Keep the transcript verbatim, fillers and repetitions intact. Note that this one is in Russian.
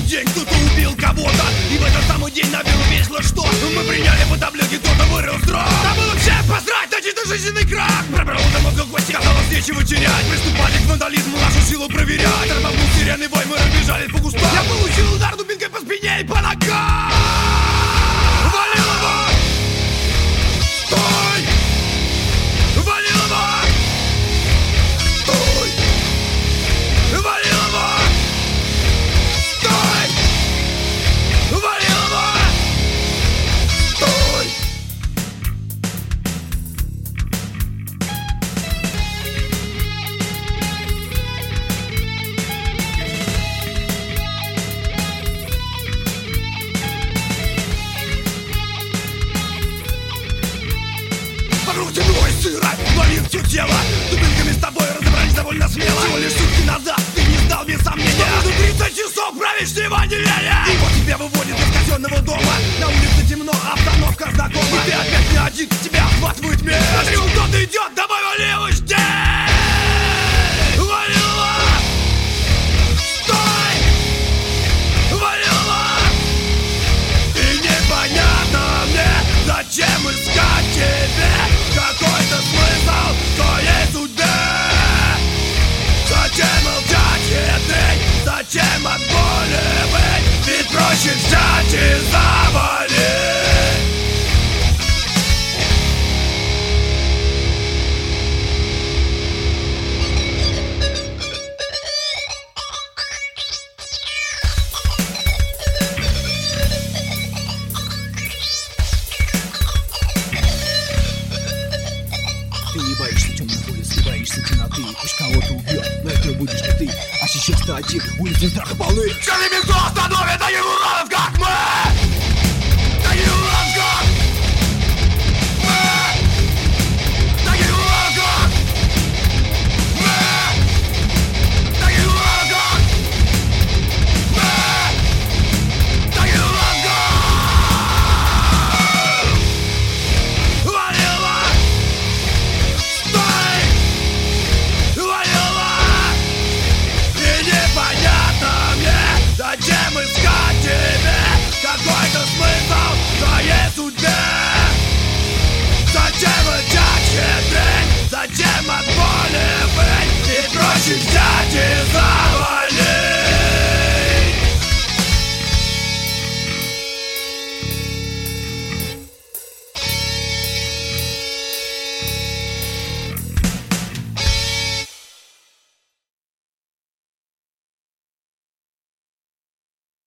день кто-то убил кого-то, и в этот самый день набил весело, что мы приняли по таблетке, кто-то вырыл строк. Да было всем посрать на чисто жизненный крах. Пробрал домой в гости, казалось нечего терять. Приступали к вандализму, нашу силу проверять. Рванул сирены бой, мы разбежались по кустам. Я получил удар дубинкой по спине и по ногам. Валил его! Стой! Валил его! Стой! Валил его! Стой! Валил его! Стой! Вокруг темно и сыро, болит все тело. Дубинками с тобой разобрались довольно смело. Всего лишь сутки назад ты не сдал без сомнения. Нужно тридцать часов правящего отделения. И вот тебя выводит из казенного дома. На улице темно, обстановка знакома. И ты опять не один, тебя охватывает месть. Смотри, он кто-то идет, давай вали его ждать. Валил его! Стой! Валил его! И непонятно мне, зачем искать тебе какой-то смысл в твоей судьбе. Зачем молчать хитрый, зачем от боли быть? Ведь проще взять и завалить. Ты не боишься темной улицы, боишься темноты. Пусть кого-то убьет, но это будешь не ты. А сейчас ты один, улицы страха полны. Скажи мне, кто остановит таких уродов, как мы?